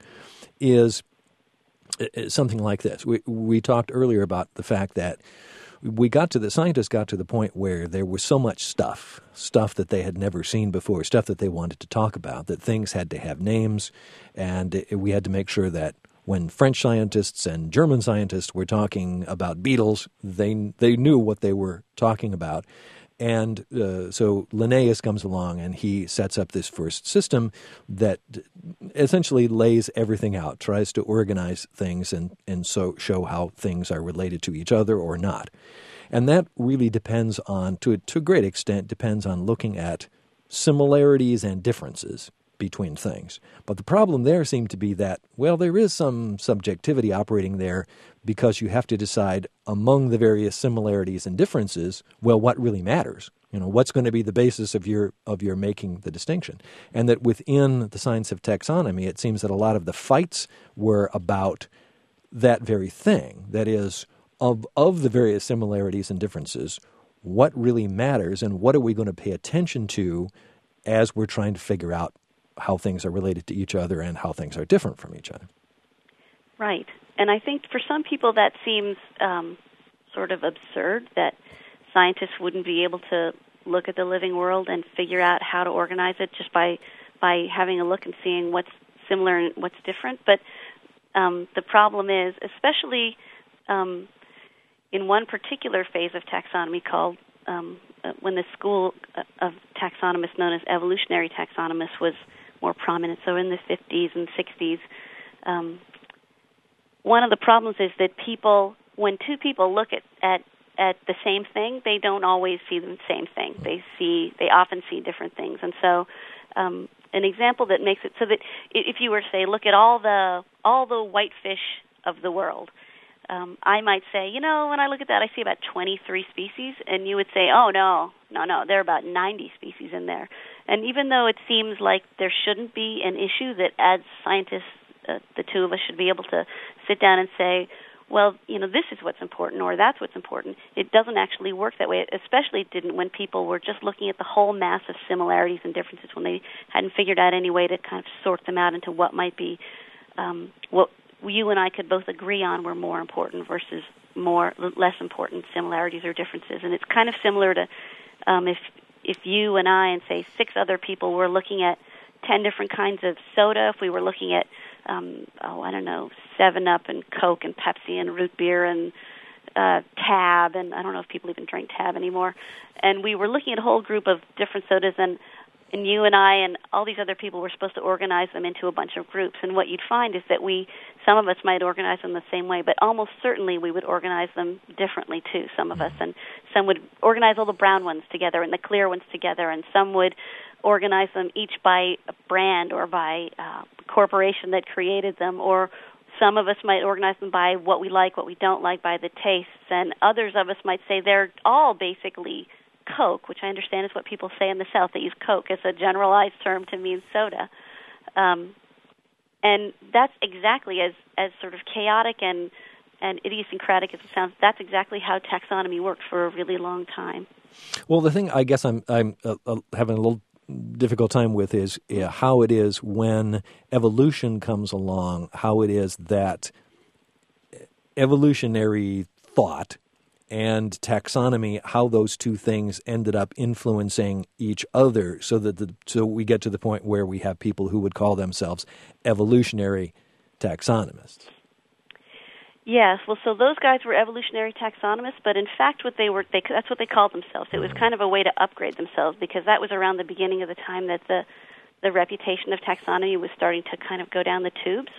Speaker 7: is something like this. We we talked earlier about the fact that we got to the scientists got to the point where there was so much stuff, stuff that they had never seen before, stuff that they wanted to talk about, that things had to have names, and it, we had to make sure that when French scientists and German scientists were talking about beetles, they they knew what they were talking about. And uh, so Linnaeus comes along and he sets up this first system that essentially lays everything out, tries to organize things and, and so show how things are related to each other or not. And that really depends on, to a, to a great extent, depends on looking at similarities and differences between things. But the problem there seemed to be that, well, there is some subjectivity operating there because you have to decide among the various similarities and differences, well, what really matters? You know, what's going to be the basis of your of your making the distinction? And that within the science of taxonomy, it seems that a lot of the fights were about that very thing. That is, of of the various similarities and differences, what really matters and what are we going to pay attention to as we're trying to figure out how things are related to each other and how things are different from each other.
Speaker 8: Right. And I think for some people that seems um, sort of absurd, that scientists wouldn't be able to look at the living world and figure out how to organize it just by by having a look and seeing what's similar and what's different. But um, the problem is, especially um, in one particular phase of taxonomy called um, when the school of taxonomists known as evolutionary taxonomists was more prominent, so in the fifties and sixties, um, one of the problems is that people, when two people look at, at, at the same thing, they don't always see the same thing. They see, they often see different things. And so um, an example that makes it so that if you were to say, look at all the all the whitefish of the world, um, I might say, you know, when I look at that, I see about twenty-three species, and you would say, oh, no, no, no, there are about ninety species in there. And even though it seems like there shouldn't be an issue that as scientists, uh, the two of us should be able to sit down and say, well, you know, this is what's important or that's what's important, it doesn't actually work that way. It especially didn't when people were just looking at the whole mass of similarities and differences when they hadn't figured out any way to kind of sort them out into what might be um, what you and I could both agree on were more important versus more less important similarities or differences. And it's kind of similar to um, if if you and I and, say, six other people were looking at ten different kinds of soda, if we were looking at, um, oh, I don't know, seven up and Coke and Pepsi and root beer and uh, Tab, and I don't know if people even drink Tab anymore, and we were looking at a whole group of different sodas, and and you and I and all these other people were supposed to organize them into a bunch of groups. And what you'd find is that we, some of us might organize them the same way, but almost certainly we would organize them differently too, some of us. And some would organize all the brown ones together and the clear ones together, and some would organize them each by a brand or by uh, corporation that created them, or some of us might organize them by what we like, what we don't like, by the tastes, and others of us might say they're all basically Coke, which I understand is what people say in the South. They use Coke as a generalized term to mean soda. Um, and that's exactly as, as sort of chaotic and, and idiosyncratic as it sounds. That's exactly how taxonomy worked for a really long time.
Speaker 7: Well, the thing I guess I'm I'm uh, uh, having a little difficult time with is uh, how it is when evolution comes along, how it is that evolutionary thought and taxonomy, how those two things ended up influencing each other, so that the, so we get to the point where we have people who would call themselves evolutionary taxonomists.
Speaker 8: Yes, well, so those guys were evolutionary taxonomists, but in fact, what they were, they, that's what they called themselves. It was kind of a way to upgrade themselves, because that was around the beginning of the time that the the reputation of taxonomy was starting to kind of go down the tubes,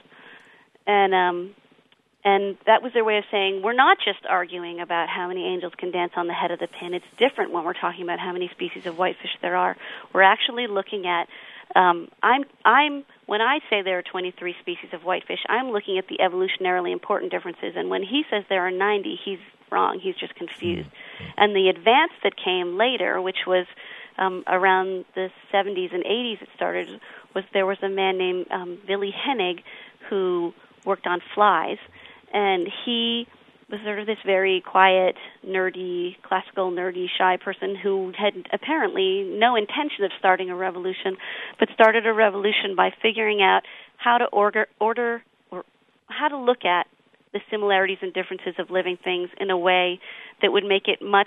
Speaker 8: and um, and that was their way of saying, we're not just arguing about how many angels can dance on the head of the pin. It's different when we're talking about how many species of whitefish there are. We're actually looking at Um, I'm, I'm, when I say there are twenty-three species of whitefish, I'm looking at the evolutionarily important differences. And when he says there are ninety, he's wrong. He's just confused. And the advance that came later, which was um, around the seventies and eighties, it started, was there was a man named um, Willy Hennig who worked on flies, and he was sort of this very quiet, nerdy, classical, nerdy, shy person who had apparently no intention of starting a revolution, but started a revolution by figuring out how to order, order or how to look at the similarities and differences of living things in a way that would make it much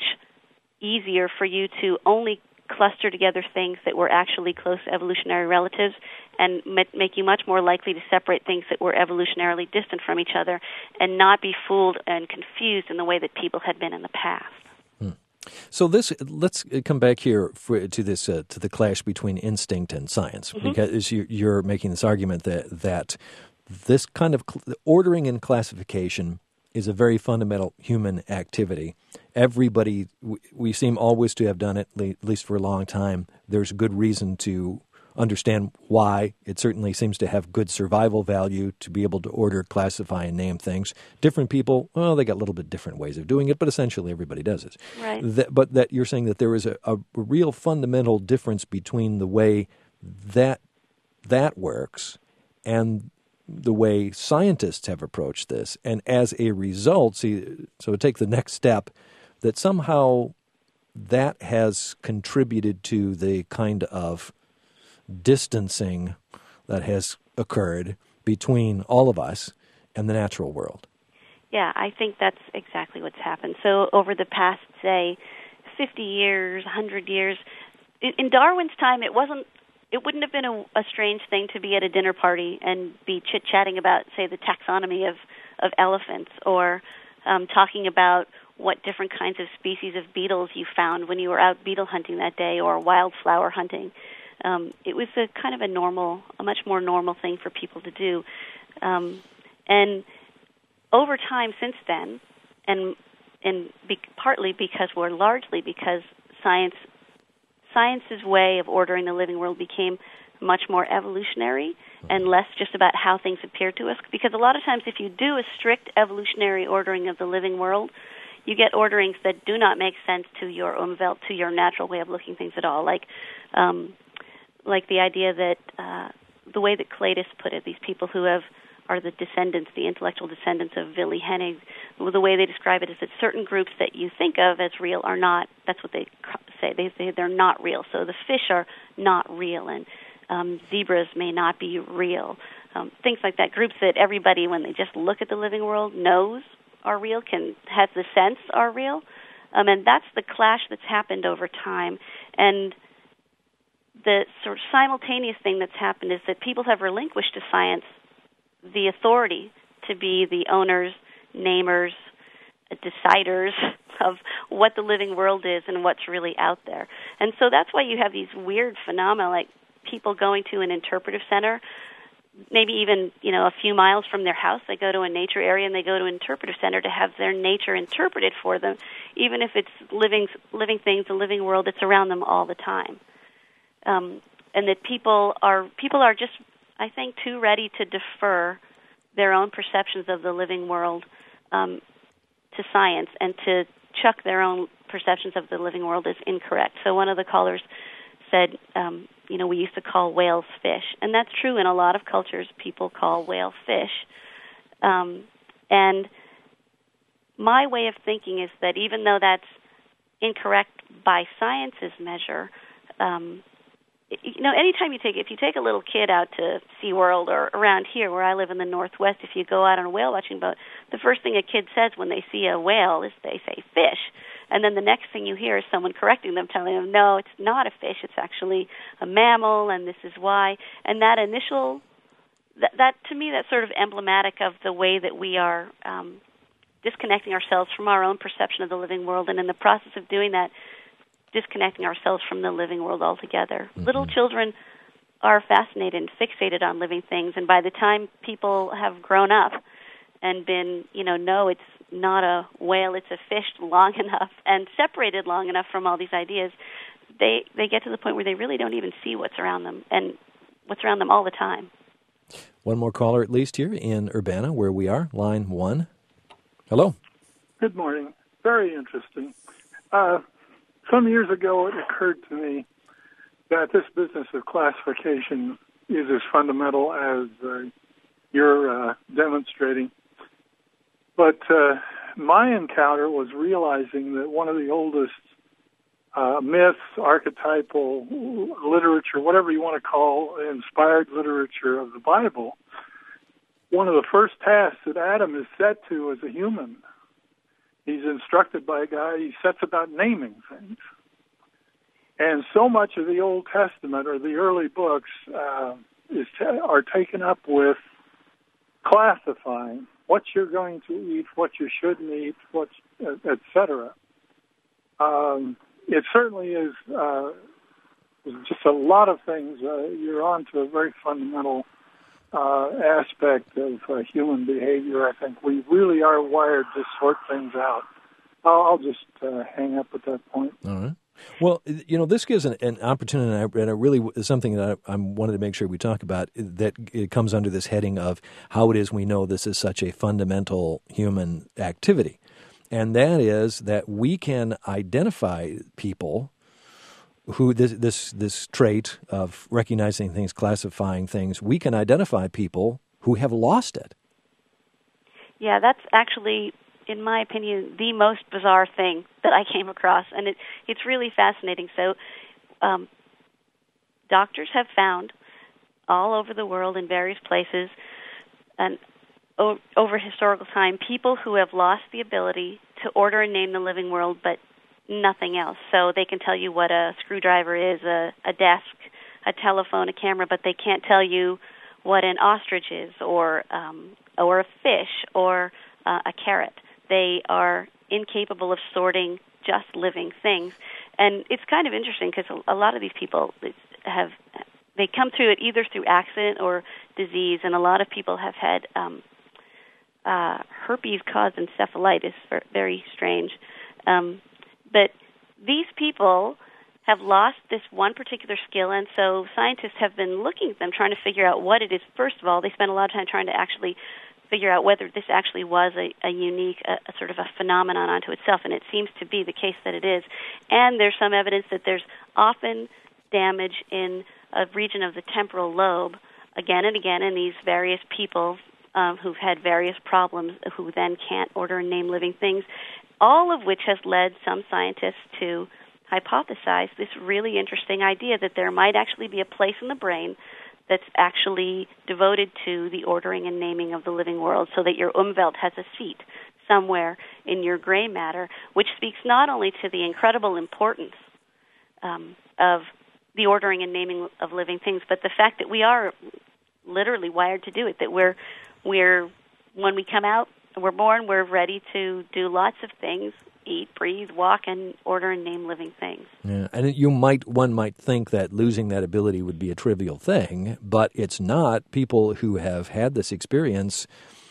Speaker 8: easier for you to only cluster together things that were actually close evolutionary relatives, and make you much more likely to separate things that were evolutionarily distant from each other, and not be fooled and confused in the way that people had been in the past.
Speaker 7: Hmm. So this, let's come back here for, to this uh, to the clash between instinct and science, mm-hmm. because you, you're making this argument that that this kind of cl- ordering and classification is a very fundamental human activity. Everybody, we, we seem always to have done it, at least for a long time. There's good reason to understand why. It certainly seems to have good survival value to be able to order, classify, and name things. Different people, well, they got a little bit different ways of doing it, but essentially everybody does it.
Speaker 8: Right.
Speaker 7: That, but that you're saying that there is a, a real fundamental difference between the way that that works and the way scientists have approached this. And as a result, see, so take the next step, that somehow that has contributed to the kind of distancing that has occurred between all of us and the natural world.
Speaker 8: Yeah, I think that's exactly what's happened. So over the past, say, fifty years, one hundred years, in Darwin's time, it wasn't It wouldn't have been a, a strange thing to be at a dinner party and be chit-chatting about, say, the taxonomy of, of elephants, or um, talking about what different kinds of species of beetles you found when you were out beetle hunting that day, or wildflower hunting. Um, it was a kind of a normal, a much more normal thing for people to do. Um, and over time since then, and and be, partly because, or largely because science Science's way of ordering the living world became much more evolutionary and less just about how things appear to us. Because a lot of times if you do a strict evolutionary ordering of the living world, you get orderings that do not make sense to your Umwelt, to your natural way of looking things at all. Like um, like the idea that, uh, the way that Cleitus put it, these people who have are the descendants, the intellectual descendants of Willy Hennig, the way they describe it is that certain groups that you think of as real are not. That's what they say. They say they're not real. So the fish are not real, and um, zebras may not be real. Um, things like that. Groups that everybody, when they just look at the living world, knows are real, can has the sense are real. Um, and that's the clash that's happened over time. And the sort of simultaneous thing that's happened is that people have relinquished to science the authority to be the owners, namers, deciders of what the living world is and what's really out there. And so that's why you have these weird phenomena like people going to an interpretive center, maybe even, you know, a few miles from their house. They go to a nature area and they go to an interpretive center to have their nature interpreted for them, even if it's living living things, the living world that's around them all the time. Um, and that people are people are just, I think, too ready to defer their own perceptions of the living world um, to science, and to chuck their own perceptions of the living world as incorrect. So one of the callers said, um, you know, we used to call whales fish. And that's true in a lot of cultures. People call whale fish. Um, and my way of thinking is that even though that's incorrect by science's measure, um, you know, anytime you take, if you take a little kid out to SeaWorld or around here where I live in the Northwest, if you go out on a whale watching boat, the first thing a kid says when they see a whale is they say fish. And then the next thing you hear is someone correcting them, telling them, no, it's not a fish, it's actually a mammal, and this is why. And that initial, that, that to me, that's sort of emblematic of the way that we are um, disconnecting ourselves from our own perception of the living world, and in the process of doing that, disconnecting ourselves from the living world altogether. Mm-hmm. Little children are fascinated and fixated on living things, and by the time people have grown up and been, you know, no, it's not a whale, it's a fish long enough and separated long enough from all these ideas, they they get to the point where they really don't even see what's around them and what's around them all the time.
Speaker 7: One more caller at least here in Urbana, where we are, line one. Hello.
Speaker 13: Good morning. Very interesting. Uh, some years ago, it occurred to me that this business of classification is as fundamental as uh, you're uh, demonstrating. But uh, my encounter was realizing that one of the oldest uh, myths, archetypal literature, whatever you want to call inspired literature of the Bible, one of the first tasks that Adam is set to as a human, he's instructed by a guy, he sets about naming things. And so much of the Old Testament or the early books uh, is ta- are taken up with classifying what you're going to eat, what you shouldn't eat, what, et cetera. Um, it certainly is uh, just a lot of things. Uh, you're on to a very fundamental uh, aspect of uh, human behavior. I think we really are wired to sort things out. I'll, I'll just uh, hang up at that point.
Speaker 7: All right. Well, you know, this gives an, an opportunity, and, I, and it really is something that I, I wanted to make sure we talk about, that it comes under this heading of how it is we know this is such a fundamental human activity. And that is that we can identify people who, this, this, this trait of recognizing things, classifying things, we can identify people who have lost it.
Speaker 8: Yeah, that's actually, in my opinion, the most bizarre thing that I came across, and it, it's really fascinating. So um, doctors have found all over the world in various places and o- over historical time people who have lost the ability to order and name the living world, but nothing else. So they can tell you what a screwdriver is, a, a desk, a telephone, a camera, but they can't tell you what an ostrich is or um, or a fish or uh, a carrot. They are incapable of sorting just living things. And it's kind of interesting because a lot of these people have, they come through it either through accident or disease, and a lot of people have had um, uh, herpes-caused encephalitis, very strange. Um, but these people have lost this one particular skill, and so scientists have been looking at them, trying to figure out what it is. First of all, they spend a lot of time trying to actually figure out whether this actually was a, a unique, a, a sort of a phenomenon unto itself, and it seems to be the case that it is. And there's some evidence that there's often damage in a region of the temporal lobe, again and again, in these various people um, who've had various problems who then can't order and name living things, all of which has led some scientists to hypothesize this really interesting idea that there might actually be a place in the brain that's actually devoted to the ordering and naming of the living world, so that your Umwelt has a seat somewhere in your gray matter, which speaks not only to the incredible importance um, of the ordering and naming of living things, but the fact that we are literally wired to do it, that we're, we're when we come out, we're born, we're ready to do lots of things, eat, breathe, walk, and order and name living things.
Speaker 7: Yeah, and you might one might think that losing that ability would be a trivial thing, but it's not. People who have had this experience,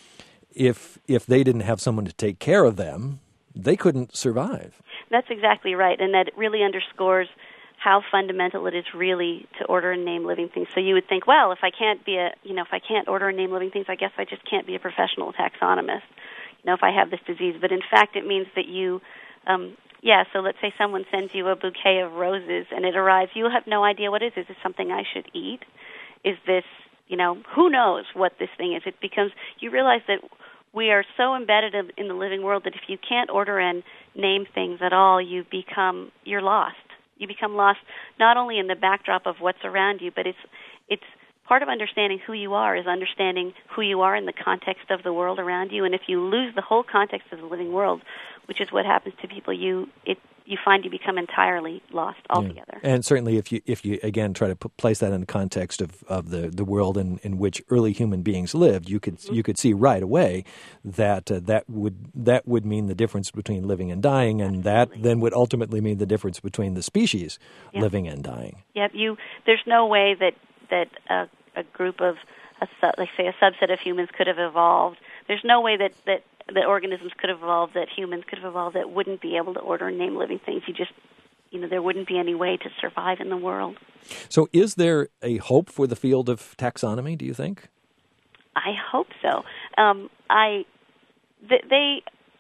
Speaker 7: if if they didn't have someone to take care of them, they couldn't survive.
Speaker 8: That's exactly right, and that really underscores how fundamental it is really to order and name living things. So you would think, well, if I can't be a, you know, if I can't order and name living things, I guess I just can't be a professional taxonomist. You know, if I have this disease. But in fact, it means that you um, yeah, so let's say someone sends you a bouquet of roses and it arrives. You have no idea what it is. Is this something I should eat? Is this, you know, who knows what this thing is? It becomes, you realize that we are so embedded in the living world that if you can't order and name things at all, you become, you're lost. You become lost not only in the backdrop of what's around you, but it's it's part of understanding who you are is understanding who you are in the context of the world around you. And if you lose the whole context of the living world, which is what happens to people, you it you find you become entirely lost altogether.
Speaker 7: Yeah. And certainly if you, if you again, try to put, place that in the context of, of the, the world in, in which early human beings lived, you could mm-hmm. you could see right away that uh, that would that would mean the difference between living and dying, and Absolutely. That then would ultimately mean the difference between the species yep. living and dying.
Speaker 8: Yep. You, there's no way that, that a, a group of, a, like say, a subset of humans could have evolved. There's no way that, that that organisms could have evolved, that humans could have evolved, that wouldn't be able to order and name living things. You just, you know, there wouldn't be any way to survive in the world.
Speaker 7: So is there a hope for the field of taxonomy, do you think?
Speaker 8: I hope so. Um, I, they,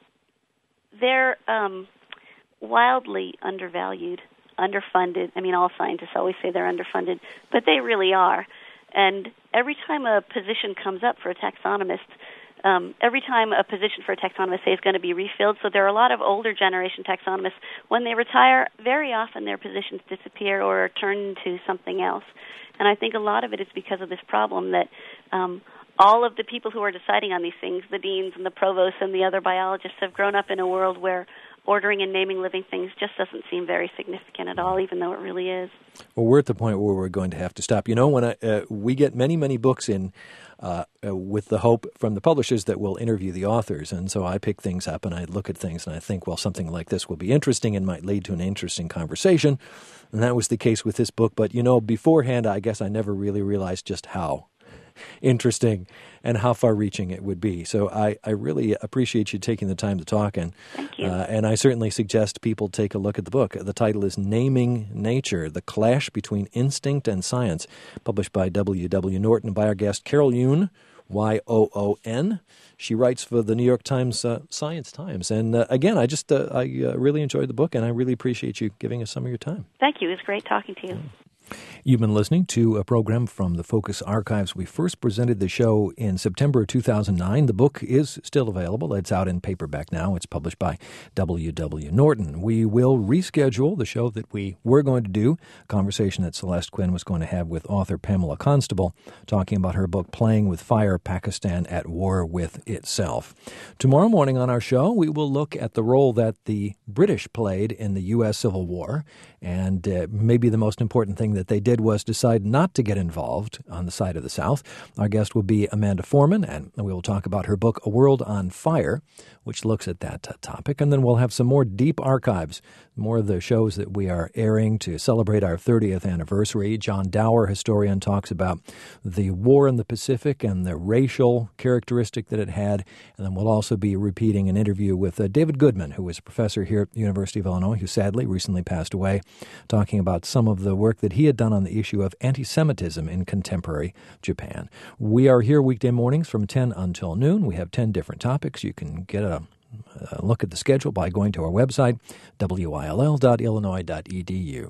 Speaker 8: they're um, wildly undervalued, underfunded. I mean, all scientists always say they're underfunded, but they really are. And every time a position comes up for a taxonomist, Um, every time a position for a taxonomist, say, is going to be refilled, so there are a lot of older generation taxonomists. When they retire, very often their positions disappear or are turned into something else. And I think a lot of it is because of this problem that um, all of the people who are deciding on these things, the deans and the provosts and the other biologists, have grown up in a world where ordering and naming living things just doesn't seem very significant at all, even though it really is.
Speaker 7: Well, we're at the point where we're going to have to stop. You know, when I, uh, we get many, many books in uh, uh, with the hope from the publishers that we'll interview the authors, and so I pick things up and I look at things and I think, well, something like this will be interesting and might lead to an interesting conversation, and that was the case with this book. But, you know, beforehand, I guess I never really realized just how interesting and how far-reaching it would be. So I, I really appreciate you taking the time to talk, and
Speaker 8: Thank you.
Speaker 7: Uh, and I certainly suggest people take a look at the book. The title is Naming Nature, The Clash Between Instinct and Science, published by W W. Norton, by our guest Carol Yoon, Y O O N. She writes for the New York Times uh, Science Times. And uh, again, I just uh, I uh, really enjoyed the book, and I really appreciate you giving us some of your time.
Speaker 8: Thank you. It was great talking to you.
Speaker 7: Yeah. You've been listening to a program from the Focus Archives. We first presented the show in September two thousand nine. The book is still available. It's out in paperback now. It's published by W W. Norton. We will reschedule the show that we were going to do, a conversation that Celeste Quinn was going to have with author Pamela Constable, talking about her book, Playing with Fire, Pakistan at War with Itself. Tomorrow morning on our show, we will look at the role that the British played in the U S Civil War, and uh, maybe the most important thing that they did was decide not to get involved on the side of the South. Our guest will be Amanda Foreman, and we will talk about her book, A World on Fire, which looks at that uh, topic. And then we'll have some more deep archives, more of the shows that we are airing to celebrate our thirtieth anniversary. John Dower, historian, talks about the war in the Pacific and the racial characteristic that it had. And then we'll also be repeating an interview with uh, David Goodman, who was a professor here at the University of Illinois, who sadly recently passed away, talking about some of the work that he had done on the issue of anti-Semitism in contemporary Japan. We are here weekday mornings from ten until noon. We have ten different topics. You can get a Uh, look at the schedule by going to our website, W I L L dot illinois dot e d u.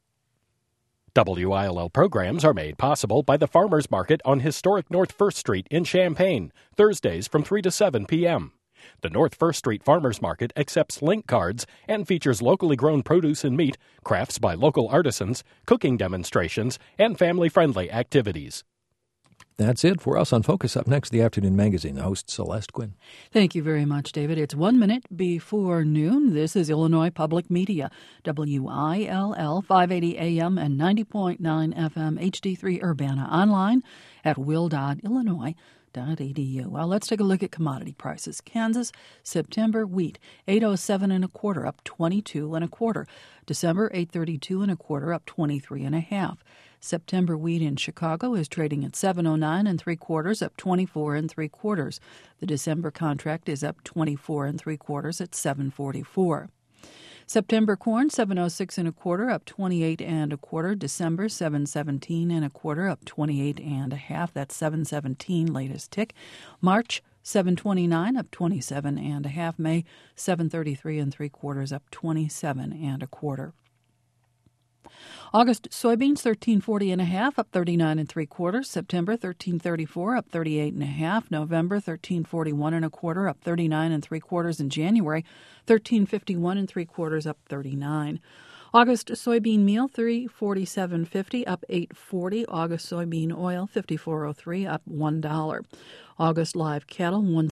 Speaker 4: W I L L programs are made possible by the Farmers Market on historic North First Street in Champaign, Thursdays from three to seven p.m. The North First Street Farmers Market accepts link cards and features locally grown produce and meat, crafts by local artisans, cooking demonstrations, and family-friendly activities.
Speaker 7: That's it for us on Focus. Up next, the Afternoon Magazine. The host, Celeste Quinn.
Speaker 14: Thank you very much, David. It's one minute before noon. This is Illinois Public Media, W I L L, five eighty A M and ninety point nine F M, H D three Urbana. Online at will dot illinois dot e d u. Well, let's take a look at commodity prices. Kansas, September wheat, eight oh seven and a quarter, up twenty-two and a quarter. December, eight thirty-two and a quarter, up twenty-three and a half. September wheat in Chicago is trading at seven oh nine and three quarters, up twenty-four and three quarters. The December contract is up twenty-four and three quarters at seven forty-four. September corn, seven oh six and a quarter, up twenty-eight and a quarter. December, seven seventeen and a quarter, up twenty-eight and a half. That's seven seventeen, latest tick. March, seven twenty-nine up twenty-seven and a half. May seven thirty-three and three quarters up twenty-seven and a quarter. August soybeans thirteen forty and a half up thirty-nine and three quarters. September thirteen thirty-four up thirty-eight and a half. November thirteen forty-one and a quarter up thirty-nine and three quarters. In January thirteen fifty-one and three quarters up thirty-nine. August soybean meal three forty-seven fifty up eight forty. August soybean oil fifty-four oh three up one dollar. August live cattle one